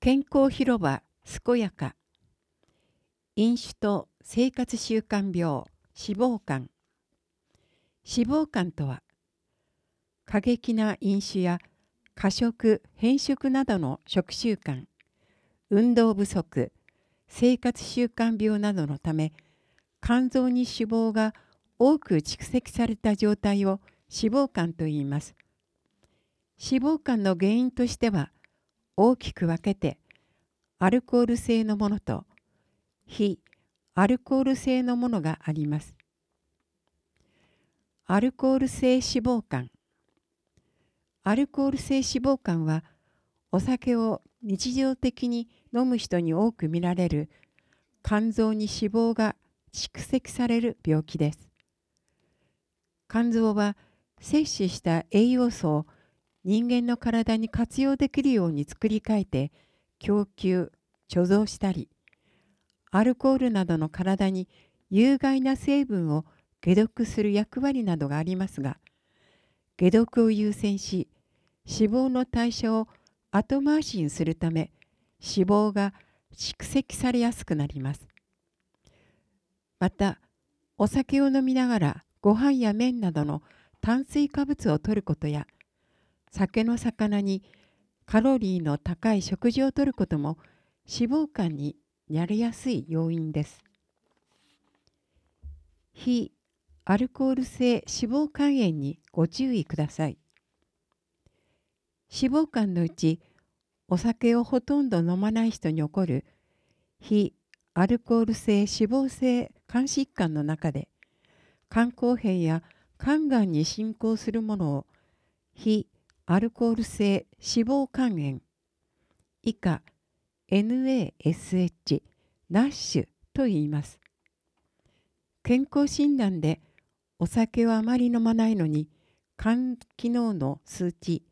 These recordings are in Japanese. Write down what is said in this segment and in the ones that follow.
健康広場健やか。飲酒と生活習慣病脂肪肝。脂肪肝とは、過激な飲酒や過食偏食などの食習慣、運動不足、生活習慣病などのため、肝臓に脂肪が多く蓄積された状態を脂肪肝と言います。脂肪肝の原因としては、大きく分けて、アルコール性のものと非アルコール性のものがあります。アルコール性脂肪肝。アルコール性脂肪肝は、お酒を日常的に飲む人に多く見られる肝臓に脂肪が蓄積される病気です。肝臓は摂取した栄養素を人間の体に活用できるように作り変えて供給・貯蔵したり、アルコールなどの体に有害な成分を解毒する役割などがありますが、解毒を優先し、脂肪の代謝を後回しにするため、脂肪が蓄積されやすくなります。また、お酒を飲みながらご飯や麺などの炭水化物を摂ることや、酒の魚にカロリーの高い食事を摂ることも脂肪肝になりやすい要因です。非アルコール性脂肪肝炎にご注意ください。脂肪肝のうち、お酒をほとんど飲まない人に起こる非アルコール性脂肪性肝疾患の中で、肝硬変や肝がんに進行するものを非アルコール性脂肪肝炎以下 NASH ナッシュと言います。健康診断でお酒をあまり飲まないのに肝機能の数値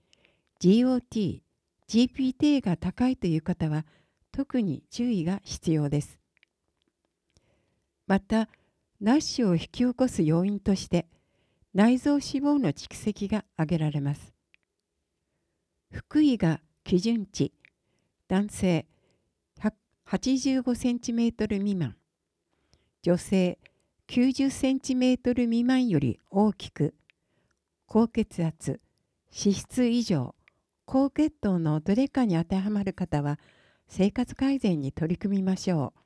GOT、GPT が高いという方は特に注意が必要です。また、ナッシュを引き起こす要因として内臓脂肪の蓄積が挙げられます。腹囲が基準値、男性85センチメートル未満、女性90センチメートル未満より大きく、高血圧、脂質異常、高血糖のどれかに当てはまる方は生活改善に取り組みましょう。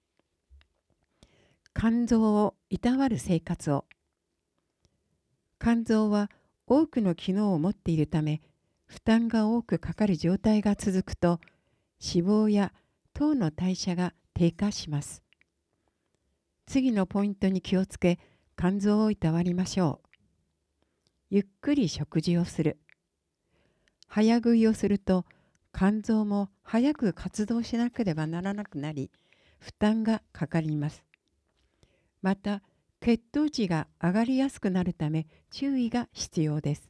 肝臓をいたわる生活を。肝臓は多くの機能を持っているため、負担が多くかかる状態が続くと、脂肪や糖の代謝が低下します。次のポイントに気をつけ、肝臓をいたわりましょう。ゆっくり食事をする。早食いをすると、肝臓も早く活動しなければならなくなり、負担がかかります。また、血糖値が上がりやすくなるため注意が必要です。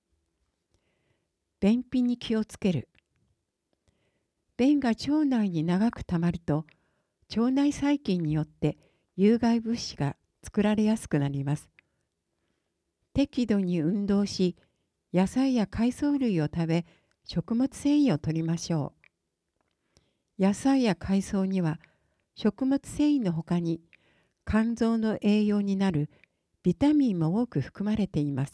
便秘に気をつける。便が腸内に長くたまると、腸内細菌によって有害物質が作られやすくなります。適度に運動し、野菜や海藻類を食べ、食物繊維を摂りましょう。野菜や海藻には食物繊維のほかに肝臓の栄養になるビタミンも多く含まれています。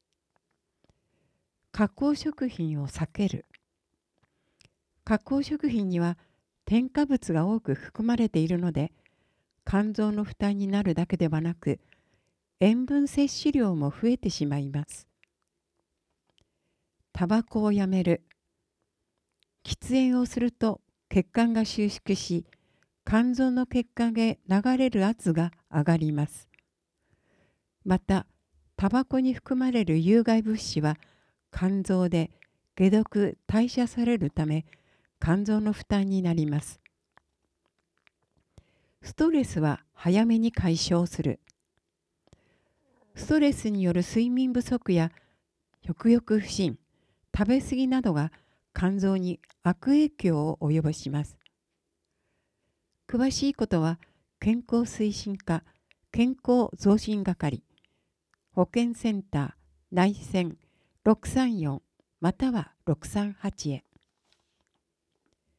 加工食品を避ける。加工食品には添加物が多く含まれているので、肝臓の負担になるだけではなく、塩分摂取量も増えてしまいます。タバコをやめる。喫煙をすると血管が収縮し、肝臓の血管へ流れる圧が上がります。また、タバコに含まれる有害物質は肝臓で解毒・代謝されるため、肝臓の負担になります。ストレスは早めに解消する。ストレスによる睡眠不足や食欲不振、食べ過ぎなどが肝臓に悪影響を及ぼします。詳しいことは健康推進課健康増進係保健センター内線634または638へ。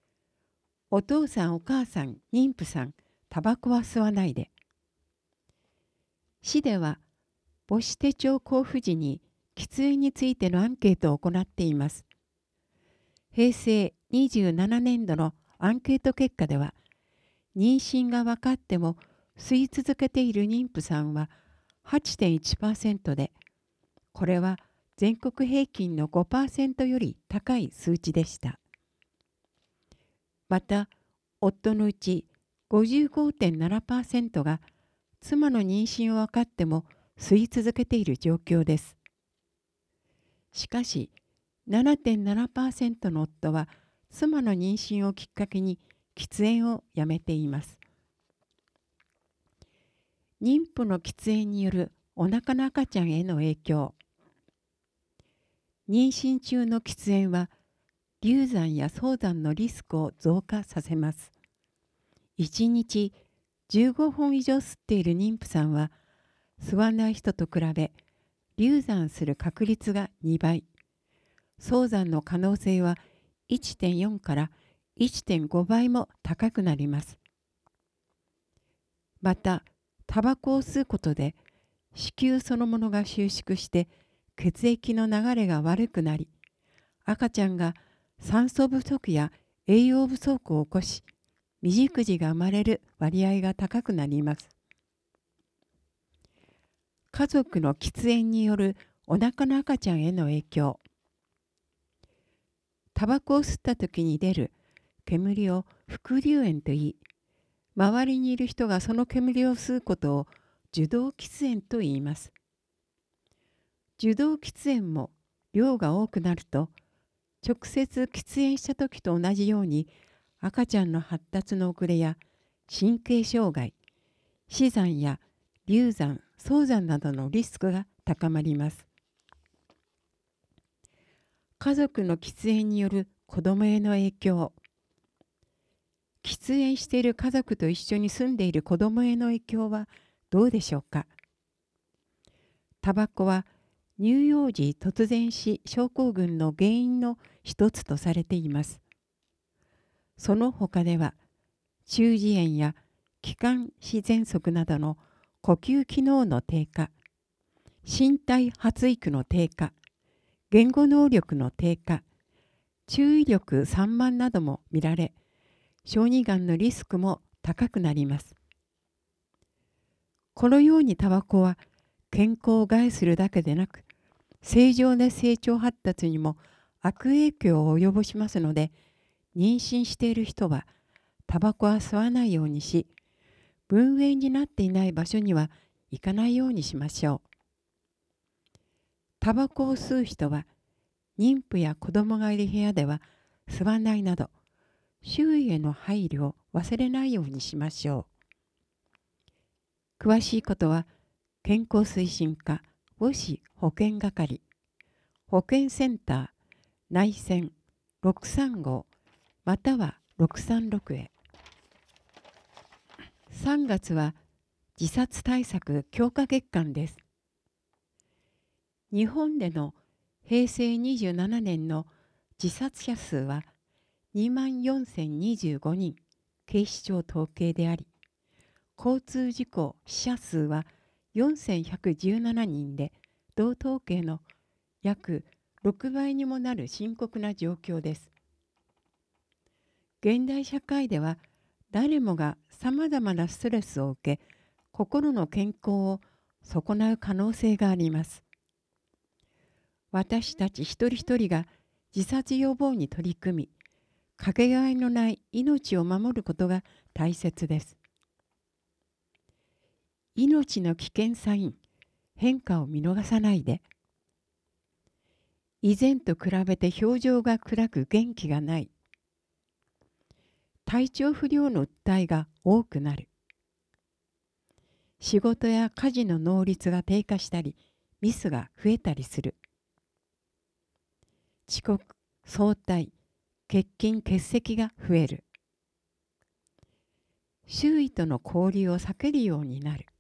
お父さんお母さん妊婦さんタバコは吸わないで。市では母子手帳交付時に喫煙についてのアンケートを行っています。平成27年度のアンケート結果では、妊娠が分かっても吸い続けている妊婦さんは 8.1% で、これは全国平均の 5% より高い数値でした。また、夫のうち 55.7% が妻の妊娠を分かっても吸い続けている状況です。しかし、7.7% の夫は妻の妊娠をきっかけに喫煙をやめています。妊婦の喫煙によるお腹の赤ちゃんへの影響。妊娠中の喫煙は流産や早産のリスクを増加させます。1日15本以上吸っている妊婦さんは吸わない人と比べ流産する確率が2倍、早産の可能性は 1.4 から1.5 倍も高くなります。また、タバコを吸うことで子宮そのものが収縮して血液の流れが悪くなり、赤ちゃんが酸素不足や栄養不足を起こし、未熟児が生まれる割合が高くなります。家族の喫煙によるお腹の赤ちゃんへの影響。タバコを吸った時に出る煙を副流煙といい、周りにいる人がその煙を吸うことを受動喫煙と言います。受動喫煙も量が多くなると、直接喫煙した時と同じように赤ちゃんの発達の遅れや神経障害、死産や流産、早産などのリスクが高まります。家族の喫煙による子どもへの影響。喫煙している家族と一緒に住んでいる子どもへの影響はどうでしょうか。タバコは乳幼児突然死症候群の原因の一つとされています。その他では中耳炎や気管支喘息などの呼吸機能の低下、身体発育の低下、言語能力の低下、注意力散漫なども見られ、小児がんのリスクも高くなります。このようにタバコは健康を害するだけでなく、正常な成長発達にも悪影響を及ぼしますので、妊娠している人はタバコは吸わないようにし、分煙になっていない場所には行かないようにしましょう。タバコを吸う人は妊婦や子供がいる部屋では吸わないなど、周囲への配慮を忘れないようにしましょう。詳しいことは健康推進課母子保健係保健センター内線635または636へ。3月は自殺対策強化月間です。日本での平成27年の自殺者数は24,025人、警視庁統計であり、交通事故死者数は4,117人で、同統計の約6倍にもなる深刻な状況です。現代社会では誰もがさまざまなストレスを受け、心の健康を損なう可能性があります。私たち一人一人が自殺予防に取り組み、かけがえのない命を守ることが大切です。命の危険サイン、変化を見逃さないで。以前と比べて表情が暗く元気がない。体調不良の訴えが多くなる。仕事や家事の能率が低下したり、ミスが増えたりする。遅刻、早退、欠勤欠席が増える。周囲との交流を避けるようになる。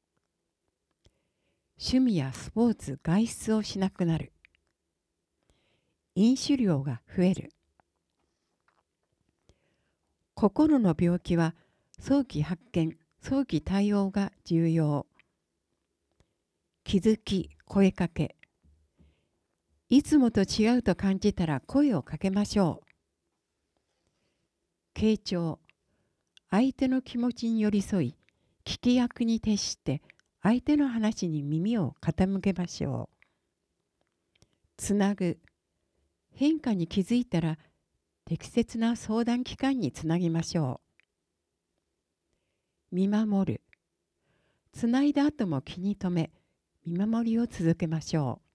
趣味やスポーツ、外出をしなくなる。飲酒量が増える。 心の病気は早期発見、早期対応が重要。気づき、声かけ。いつもと違うと感じたら声をかけましょう。傾聴。相手の気持ちに寄り添い、聞き役に徹して相手の話に耳を傾けましょう。つなぐ。変化に気づいたら適切な相談機関につなぎましょう。見守る。つないだ後も気に留め、見守りを続けましょう。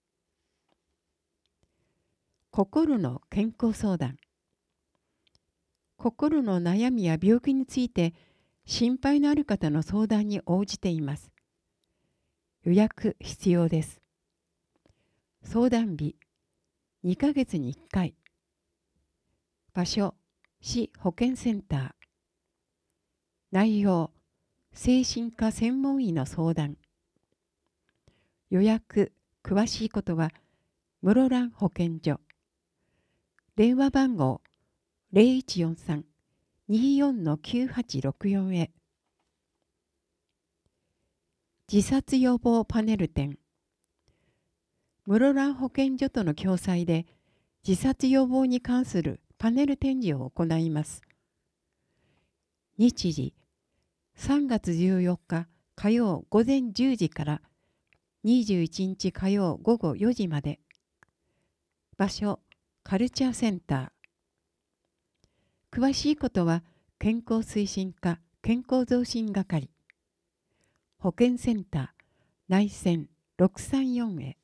心の健康相談。心の悩みや病気について心配のある方の相談に応じています。予約必要です。相談日2ヶ月に1回。場所市保健センター。内容精神科専門医の相談。予約詳しいことは室蘭保健所。電話番号0143-24-9864へ。自殺予防パネル展。室蘭保健所との共催で自殺予防に関するパネル展示を行います。日時3月14日火曜午前10時から21日火曜午後4時まで。場所カルチャーセンター。詳しいことは健康推進課健康増進係。保健センター内線634へ。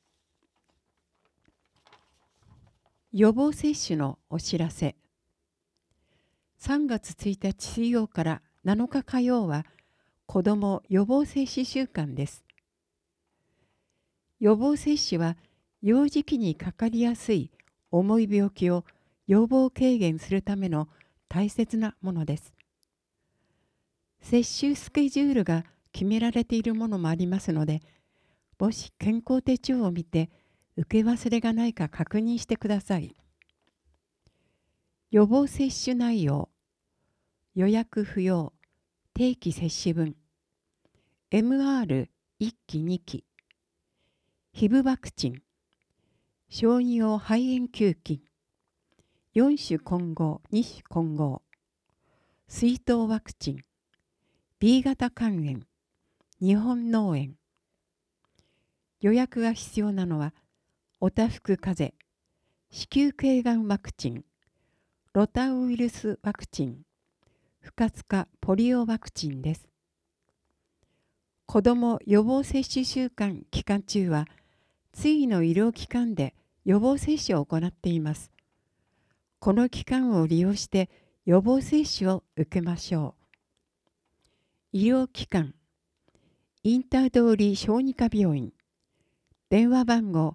予防接種のお知らせ。3月1日水曜から7日火曜は子ども予防接種週間です。予防接種は幼児期にかかりやすい重い病気を予防軽減するための大切なものです。接種スケジュールが決められているものもありますので、もし健康手帳を見て受け忘れがないか確認してください。予防接種内容。予約不要。定期接種分。MR1 期2期。HIV ワクチン。小児用肺炎球菌。4種混合、2種混合。水痘ワクチン。B 型肝炎。日本脳炎。予約が必要なのは、おたふく風邪、子宮頸がんワクチン、ロタウイルスワクチン、不活化ポリオワクチンです。子ども予防接種週間期間中は、次の医療機関で予防接種を行っています。この期間を利用して予防接種を受けましょう。医療機関、インター通り小児科病院、電話番号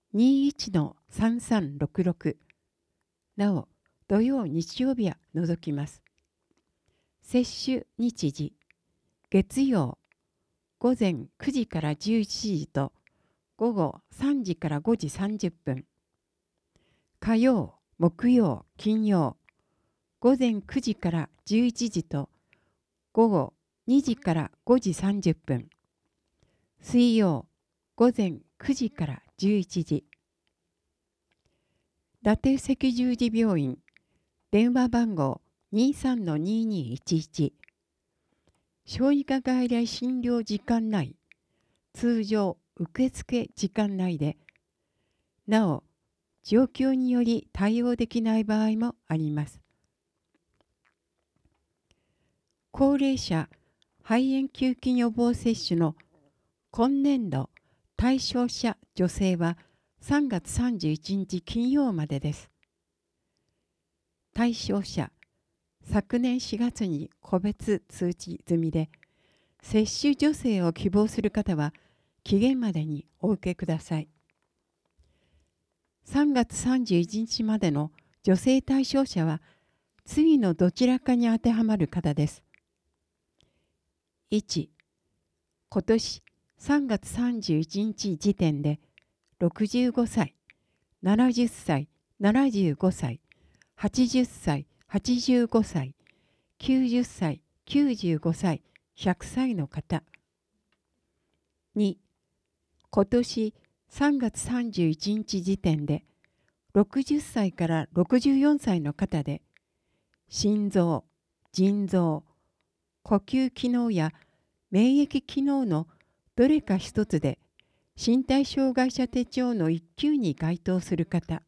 21-3366。なお、土曜日曜日は除きます。接種日時、月曜午前9時から11時と午後3時から5時30分。火曜、木曜、金曜、午前9時から11時と午後2時から5時30分。水曜、午前9時から11時。伊達赤十字病院、電話番号23-2211。小児科外来診療時間内、通常受付時間内で、なお、状況により対応できない場合もあります。高齢者肺炎球菌予防接種の今年度対象者助成は3月31日金曜までです。対象者、昨年4月に個別通知済みで、接種助成を希望する方は期限までにお受けください。3月31日までの助成対象者は次のどちらかに当てはまる方です。1、今年3月31日時点で65歳、70歳、75歳、80歳、85歳、 90歳、95歳、100歳の方。2、今年3月31日時点で60歳から64歳の方で、心臓、腎臓、呼吸機能や免疫機能のどれか一つで身体障害者手帳の1級に該当する方。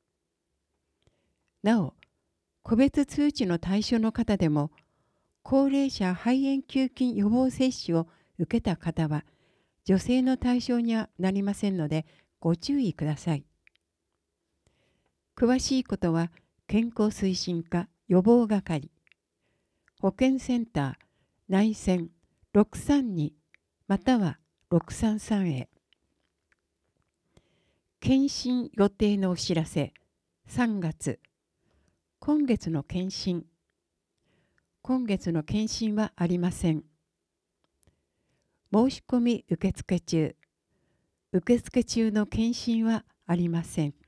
なお、個別通知の対象の方でも、高齢者肺炎球菌予防接種を受けた方は、助成の対象にはなりませんので、ご注意ください。詳しいことは、健康推進課予防係、保健センター内線632または633へ。検診予定のお知らせ。3月。今月の検診はありません。申し込み受付中の検診はありません。